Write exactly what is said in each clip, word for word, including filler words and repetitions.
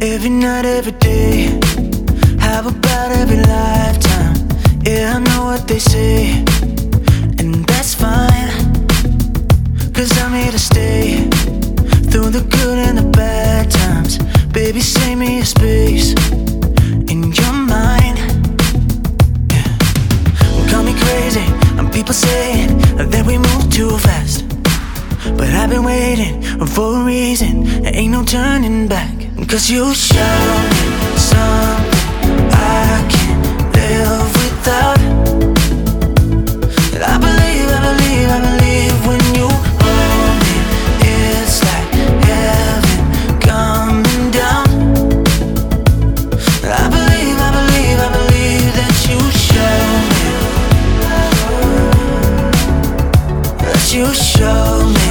Every night, every day, how about every lifetime? Yeah, I know what they say, and that's fine, 'cause I'm here to stay, through the good and the bad times. Baby, save me a space in your mind. Yeah. Call me crazy, and people saying that we move too fast, but I've been waiting for a reason. There ain't no turning back, 'cause you show me something I can't live without. And I believe, I believe, I believe when you hold me, it's like heaven coming down. And I believe, I believe, I believe that you show me, that you show me.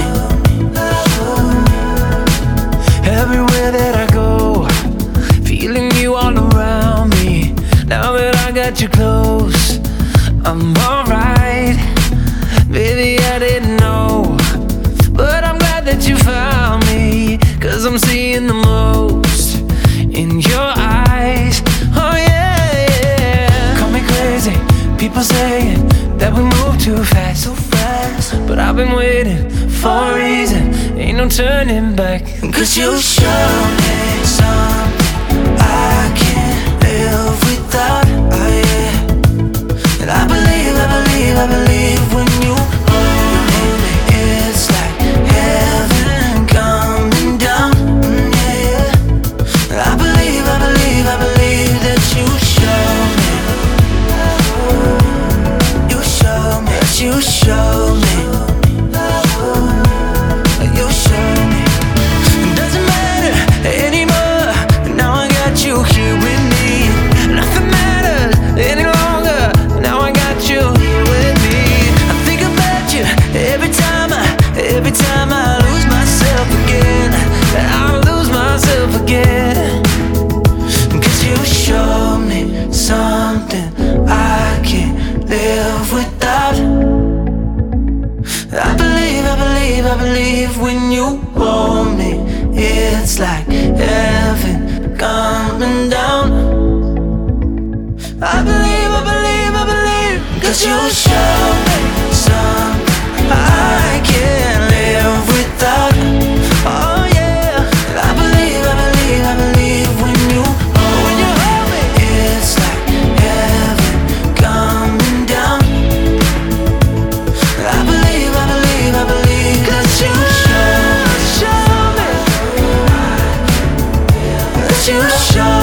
Everywhere that I go, feeling you all around me. Now that I got you close, I'm alright. Baby, I didn't know, but I'm glad that you found me, 'cause I'm seeing the most in your eyes. Oh yeah, yeah. Call me crazy, people saying that we move too fast, so fast, but I've been waiting for a reason. Ain't no turning back, 'cause you show me something I can't live without. Oh yeah. And I believe, I believe, I believe when you hold me, it's like heaven coming down. Mm, yeah, yeah. And I believe, I believe, I believe that you show me, you show me, that you show me. Every time I lose myself again, I lose myself again, 'cause you show me something I can't live without. I believe, I believe, I believe when you hold me, it's like heaven coming down. I believe, I believe, I believe, 'cause you show me something I can't live without. Oh yeah. And I believe, I believe, I believe when you hold me, it's like heaven coming down. And I believe, I believe, I believe, 'cause you show me, show me, that you show